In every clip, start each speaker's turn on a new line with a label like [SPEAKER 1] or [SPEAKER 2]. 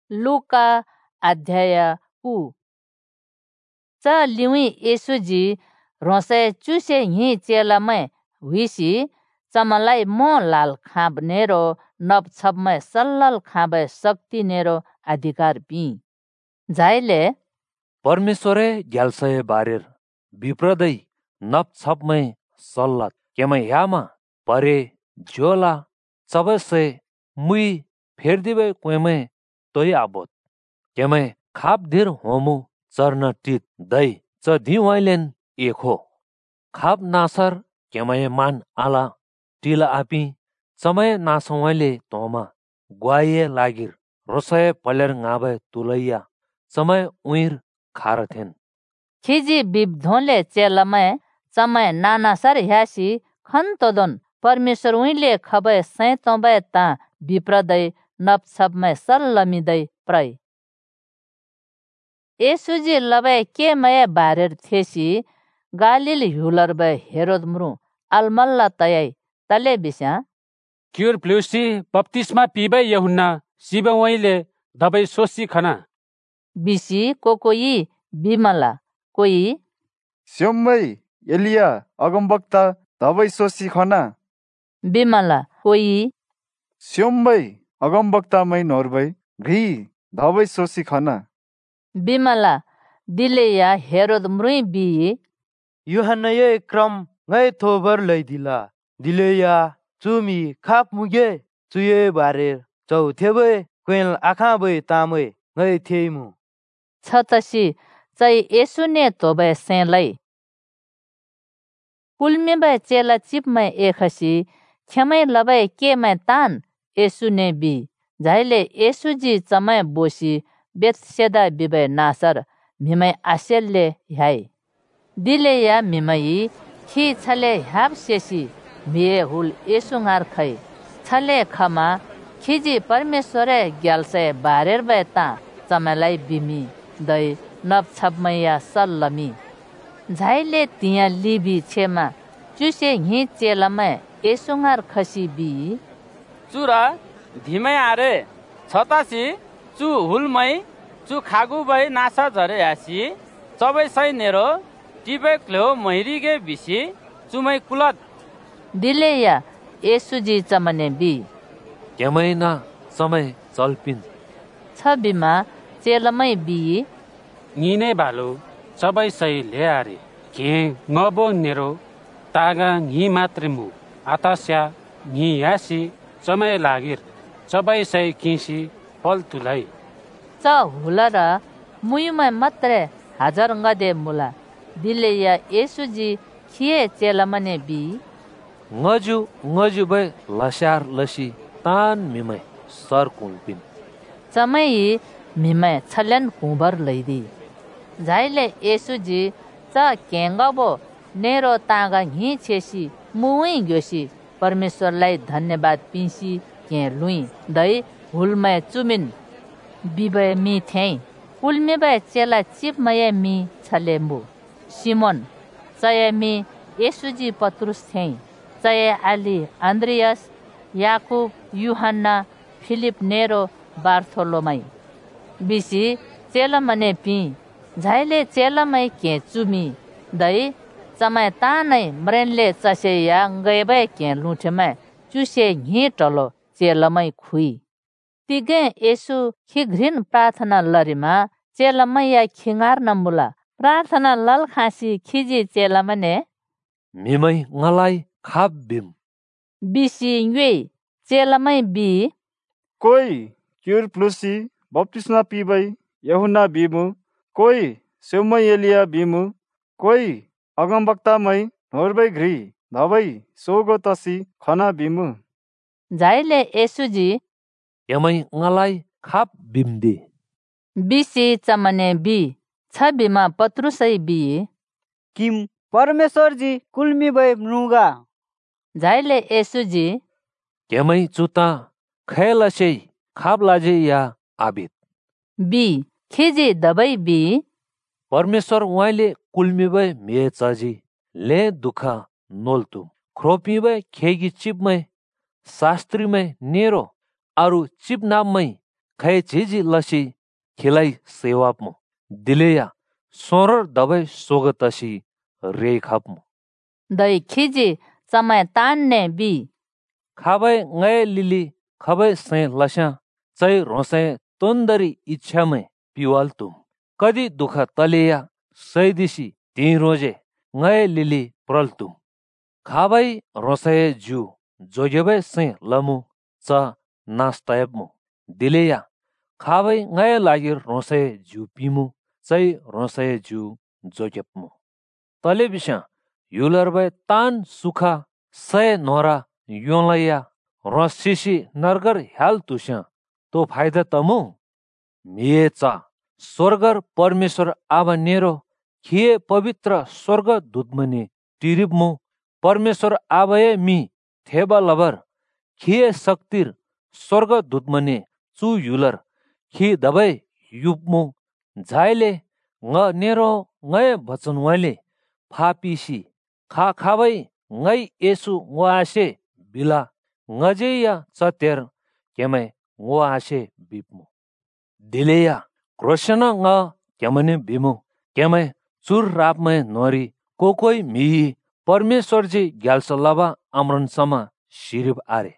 [SPEAKER 1] लुका अध्याय 2 च लिउँ येशुजी रोसे चुसे हि चेलामै हुइसी चमलाई मो लाल खाँब नेरो नब छबमै सल्लल खाँबै शक्ति नेरो अधिकार पि झाइले
[SPEAKER 2] परमेश्वरे ग्याल्सय बारेर विप्रदै नब छबमै सल्लत केमै यामा परे ज्योला चबसे मुई फेर्दिबै क्वेमै तोय आबोत केमै खाप धीर होमु चर्न टित दै च दिवाइलेन एखो खाप नासर केमै मान आला टिला आपी समय नासवाइले तोमा ग्वाये लागिर रोसय पलेर गाबै तुलैया समय उइर खारथेन
[SPEAKER 1] खिजी बिब धोले चेलामै समय नानासर ह्यासी खन्तोदन परमेश्वर उइले खबै सैतोबै ता विप्रदै नब छबमै सल्लमिदै प्रय येशुजी लबै के मय बारेर थेसी गालिल ह्युलर बै हेरोद म्रु अलमल्ला तयै तले बिस्या
[SPEAKER 3] क्युर प्लुसी बप्तिस्मा पिबै यहुन्ना सिबवैले दबै सोसी खना
[SPEAKER 1] बिसी कोही बिमला कोही
[SPEAKER 4] स्योम्मै एलिया अगमवक्ता दबै सोसी खना
[SPEAKER 1] बिमला कोही
[SPEAKER 4] स्योम्मै अगमवक्तामै नोर्बै घी दबै सोसी खना
[SPEAKER 1] बिमला दिलेया हेरोद म्रुइ बि
[SPEAKER 5] युहन्नये क्रम ngै थोबर लैदिला दिलेया चुमी खाप मुगे चुये बारे चौ थेबै क्वेल आखा बै तामै ngै थेइमु
[SPEAKER 1] छतसी चै येसुने तोबै सेलै कुल्मेबै चेला चिपमै एखसी खेमै लबै केमै तान येसुने बि झाइले येसुजी चमै बोसी बेतसेदा बिबै नासर मिमै आसेलले ह्याइ दिलेया मिमै खि छले ह्याब सेसी मिए हुल येसुङार खै छले खमा खिजी परमेश्वरे ग्याल्से बारेर बै ता चमलाई बिमी दै नब छबमैया सल्लमी झाइले तिया लिबी छेमा चुसे हि चेलामै येसुङार खसी बि
[SPEAKER 6] चुरा धिमै आरे छतासी चु हुलमै चु खागु बै नासा झरे यासी चबै सै नेरो टिबै क्लो मैरिगे बिसी चुमै कुलत
[SPEAKER 1] दिलेया येसुजी चमने बि
[SPEAKER 2] केमै ना समय चल्पिन
[SPEAKER 1] छबिमा चेलामै बि
[SPEAKER 3] निने बालो सबै सै ल्यारे के ngbo नेरो तागा नि मात्रै मु आतास्या नि यासी समय लागिर सबै सै किसी फल तुलाई
[SPEAKER 1] च हुलर मुयुमै मात्रै हजार गदे मुला दिलेया येसुजी खिए चेलामने बि
[SPEAKER 2] ngaju बै लस्यार लसी तान मिमै सर कुलपिन
[SPEAKER 1] चमै मिमै छल्यान कुबर लैदी झाइले येसुजी च केंगबो नेरो तागा हि छेसी मुइ ग्योसी परमेश्वरलाई धन्यवाद पिसी के लुई दै हुलमै चुमिन बिबै मि थै कुलमेबै चेला चिपमै मि छले मु सिमोन चय मि येसुजी पत्रुस थै चय आली आन्द्रियास याकुब युहन्ना फिलिप नेरो बार्थोलोमै बिसी चेलामने पि झाइले चेलामै के चुमी दै चमै तानै मरेनले चसेया गएबै के लुठेमै चुसे घि टलो चेलामै खुइ तिगे येसु खिघ्रिन प्रार्थना लरिमा चेलामै या खिंगार नमुला प्रार्थना लल खासी खिजी चेलामने
[SPEAKER 2] मिमै ngलाई खाप बिम
[SPEAKER 1] बिसी वे चेलामै बि
[SPEAKER 4] कोही क्युर प्लुसी बप्तिस्मा पिबै यहुन्ना बिमु कोही स्योम्मै एलिया बिमु कोही अगमवक्तामै नोर्बै घ्री धबै सोगो तसी खना बिमु
[SPEAKER 1] झाइले येसुजी
[SPEAKER 2] केमै ngलाई खाप बिमदि
[SPEAKER 1] बिसी चमने बि छबिमा पत्रुसै बि
[SPEAKER 5] किम परमेश्वरजी कुल्मी बै मृगा
[SPEAKER 1] झाइले येसुजी
[SPEAKER 2] केमै चुता खैलसै खाप लाजे या आबित
[SPEAKER 1] बि खिजी दबै बि
[SPEAKER 2] परमेश्वर उहाँले कुल्मिबै मे चजी ले दुख नोल्तु ख्रोपिबै खेगी चिपमै शास्त्रीमै नेरो अरु चिपनाममै खै झिझी लसी खिलाई सेवापमु दिलेया सोरर दबै सोगतसी रे खपमु
[SPEAKER 1] दै खिजी चमै तान्ने बी
[SPEAKER 2] खाबै ngै लिली खबै से लस्या चै रोसे तोन्दरी इच्छामै पिवाल तुम कदी दुख तलेया सैदिसी ती रोजे ngै लिली प्रल तुम खाबै रोसे जु जोगेबै से लमु च नास्तयबमु दिलेया खाबै ngै लागि रोसे जु पिमु चै रोसे जु जोगेपमु तले बिस्या युलरबै तान सुखा सय नोरा योलया रसिसी नरगर ह्याल तुस्या तो फाइदा तमु मिएचा स्वर्गर परमेश्वर आबा नेरो खिए पवित्र स्वर्ग दूतमनि टिरिबमु परमेश्वर आबये मी थेबा लबर खिए शक्तिर स्वर्ग दूतमनि चु युलर खि दबै युपमु झाइले ng नेरो ngय बचन वाले फापिसी खा खाबै ngै येसु ngवासे बिला ngजेया चतेर केमै ngवासे बिपमु दिलेया क्रोशना ng केमने बिमु केमै चुर रापमै नोरी कोकोइ मी परमेश्वरजी ग्याल्सलबा अमरनसमा सिरिब आरे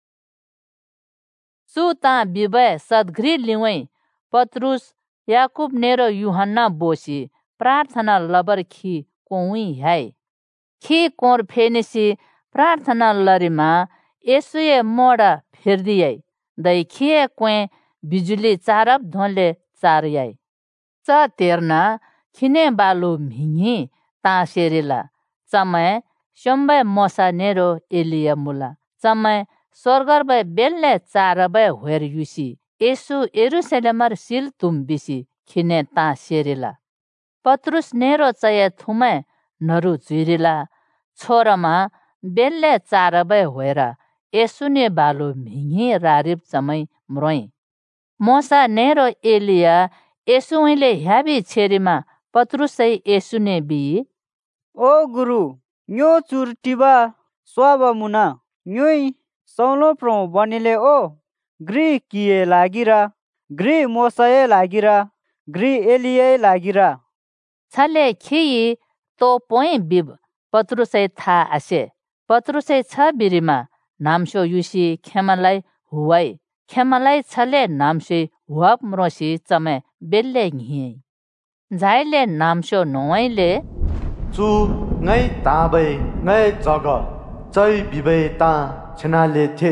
[SPEAKER 1] सु ता बिबय सदघ्री लिवै पत्रुस याकुब नेरो युहन्ना बोसी प्रार्थना लबर खी कोई है खी कोर फेनिसी प्रार्थना लरिमा यसुए मोडा फेर्दियै दै खिए क्वे बिजुली चारब धोले चारियै च तेर्ना खिने बालु मिङी तासेरिला चमै शम्बै मोसा नेरो एलिया मुला चमै स्वर्गरबै बेल्ले चारबै हेर युसी यसु एरुसलेमर सिल तुम बिसी खिने तासेरिला पत्रुस नेरो चय थुमै नरु जुरिला छोरमा बेल्ले चारबै हेर यसुने बालु मिङी रारिब चमै म्रोइ मोसा नेरो एलिया यसुले ह्याबी छेरीमा पत्रुसै यसुने बी
[SPEAKER 7] ओ गुरु न्यो चुर टिबा स्वाबा मुना न्योइ सौलो प्रो बनिले ओ ग्री किए लागिरा ग्री मोसाए लागिरा ग्री एलिए लागिरा
[SPEAKER 1] छले खिई तो पोइ बिब पत्रुसै था आसे पत्रुसै छ बिरिमा नामसो युसी खेमालाई हुवाई खेमालाई छले नामसे हुवाप म्रोसी चमे बेल्ले घिए झाइले नामसो नोइले
[SPEAKER 5] चु ngै ताबै ngै जग चै बिबै ता छनाले थे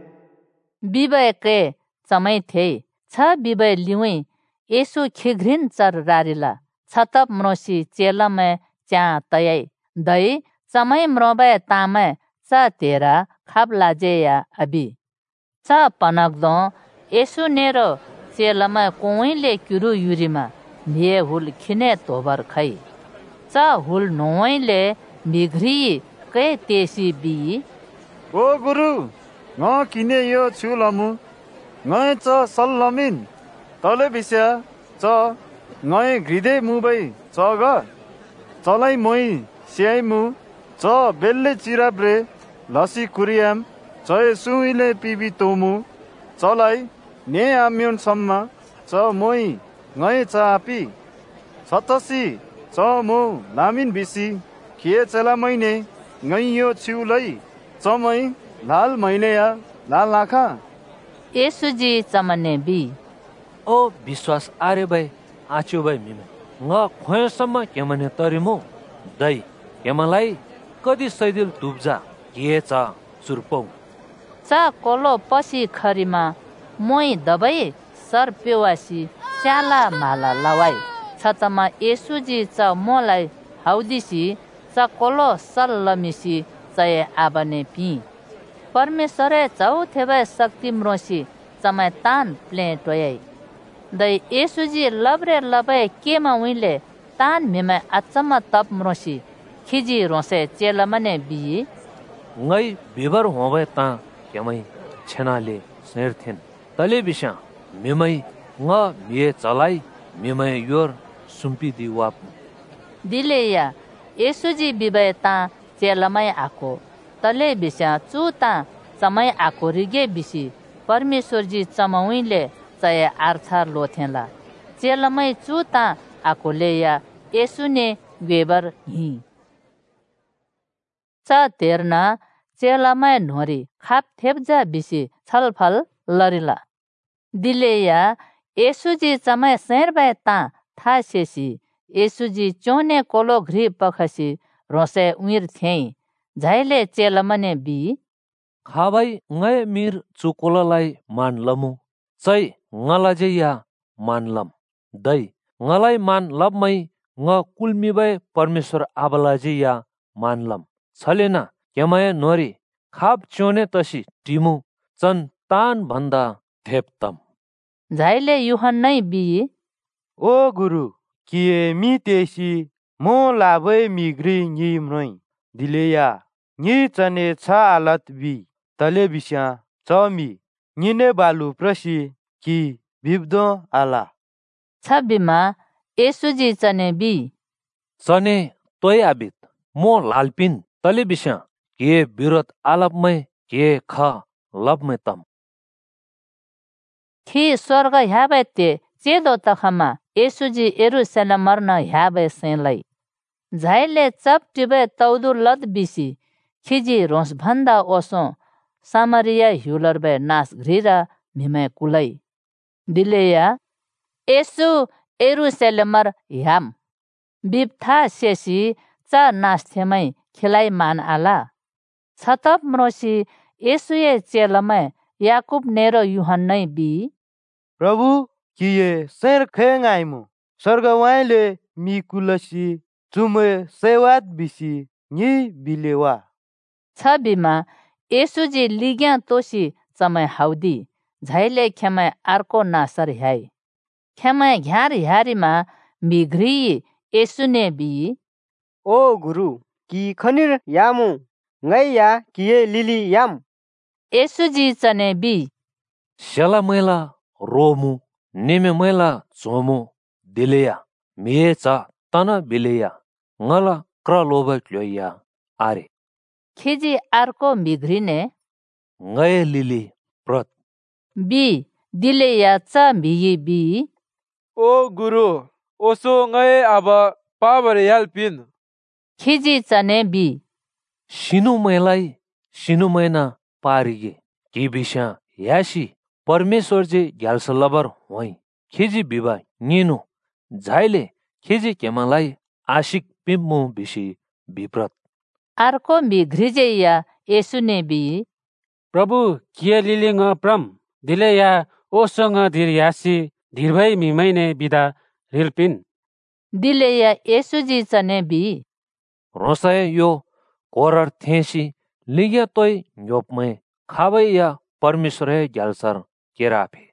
[SPEAKER 1] बिबै के चमै थे छ बिबै लिउै यसु खिग्रिन चर रारिला छतप म्रोसी चेलमै च्या तयै दै चमै म्रोबै तामै च तेरा खाब लाजेया अबि च पनक्दो यसु नेरो चेलमै कोइले किरु युरिमा मिए हुल खिने तोबर खै च हुल नोइले मिघ्री कै तेसी बी
[SPEAKER 4] ओ गुरु ng किने यो छुलमु ngय च सल्लमिन तले बिस्या च ngय घृदे मुबै चग चलाई मोइ स्याइ मु च बेल्ले चिराब्रे लसी कुरियाम चय सुइले पिबी तोमु चलाई ने आम्योन सम्मा च मोइ ngय च आपी सतसी च मो नामिन बिसी खिए चला मैने ngय यो छिउलै चमै लाल मैनेया लाल नाखा
[SPEAKER 1] यसुजी चमने बी
[SPEAKER 2] ओ विश्वास आरे भई आच्यो भई मिमे ng खोयसम्म केमने तरिमु दै केमलाई कदी सैदिल दुब्जा के च चुरपौ
[SPEAKER 1] च कोलो पसी खरीमा मोइ दबै सर पेवासी स्याला माला लवाई छतमा यसुजी च मोलाई हाउदिसी च कोलो सल्लमिसी चय आबने पी परमेश्वरे चौथेबै शक्ति म्रोसी चमै तान प्ले टोयै दै यसुजी लब्रे लबै केमा उइले तान मिमै अचम्म तप म्रोसी खिजी रोसे चेलमने बी
[SPEAKER 2] ngै बिबर होबै ता केमै छनाले सेरथेन तले बिस्या मिमै ng मिए चलाई मिमै योर सुम्पी दिवाप
[SPEAKER 1] दिलेया यसुजी बिबै ता चेलमै आको तले बिस्या चुता चमै आको रिगे बिसी परमेश्वरजी चमौइले चये आर्छार लोथेला चेलमै चुता आकोलेया येसुने वेबर हि च तेर्ना चेलामै नोरी खाप थेप्जा बिसी छलफल लरिला दिलेया येसुजी चमै सेरबाय ता था सेसी येसुजी चोने कोलो घ्री पखसी रोसे उइर थेई झाइले चेलमने बी
[SPEAKER 2] खाबाई ngै मिर चुकोललाई मानलमु चै ngलाजे या मानलम दै ngलाई मान लबमै ng कुलमिबै परमेश्वर आबलाजे या मानलम छलेना केमय नोरी खाप चोने तसी टिमु चन तान भन्दा थेप्तम
[SPEAKER 1] झाइले युहन्नै बी
[SPEAKER 5] ओ गुरु किए मी तेसी मो लाबै मिग्री नि म्रोइ दिलेया नि चने छ आलत बी तले बिस्या चमी निने बालु प्रसी कि बिब्दो आला
[SPEAKER 1] छबिमा येसुजी चने बी
[SPEAKER 2] चने तोय आबित मो लालपिन तले बिस्या के विरोध आलपमै के ख लबमै तम
[SPEAKER 1] खी स्वर्ग ह्याबै ते चेदो तखमा येसुजी यरुशलेम मर्न ह्याबै सेलै झाइले चप टिबै तौदु लद बिसी खिजी रोस भन्दा ओसो सामरिया ह्युलरबे नास घ्रिरा मिमै कुलै दिलेया येसु यरुशलेमर ह्याम बिप्था सेसी चा नास थेमै खिलाइ मान आला छतप म्रोसी येसुए चेलमै याकुब नेरो युहन्नै बी
[SPEAKER 5] प्रभु किए सेर खेंगाइमु स्वर्गवाइले मी कुलसी चुमे सेवात बिसी नि बिलेवा
[SPEAKER 1] छबिमा येसुजी लिग्या तोसी चमै हाउदी झाइले खेमै अर्को नासर ह्याइ खेमै घ्यार ह्यारीमा मिघ्री येसुने बी
[SPEAKER 8] ओ गुरु कि खनिर यामु ngै या किए लिली याम
[SPEAKER 1] येसुजी चने बी
[SPEAKER 2] शेला मैला रोमु नेमे मैला झोमु दिलेया मिए चा तना बिलेया ngala kraloba क्लोया आरे
[SPEAKER 1] खिजी अर्को मिघ्रिने
[SPEAKER 2] ngै लिली प्रत
[SPEAKER 1] बी दिलेया चा मिही बी
[SPEAKER 9] ओ गुरु ओसो ngै अब पावर यालपिन
[SPEAKER 1] खिजी चने बी
[SPEAKER 2] सिनु मैना पारिगे कि बिस्या यासी परमेश्वर जे ग्यालसलबर होइ खिजी बिबा निनु झाइले खिजी केमलाई आशिक पिम्मु बिसी विप्रत
[SPEAKER 1] अर्को मिघ्रिजेया येसुने बी
[SPEAKER 3] प्रभु किए लिलिङ प्रम दिलेया ओसँग धीर यासी धीर भई मिमैने बिदा रिल्पिन
[SPEAKER 1] दिलेया येसुजी चने बी
[SPEAKER 2] रोसाय यो कोरर थेसी लिग्या तोय न्योपमै खाबै या परमेश्वर ग्यालसर केराफे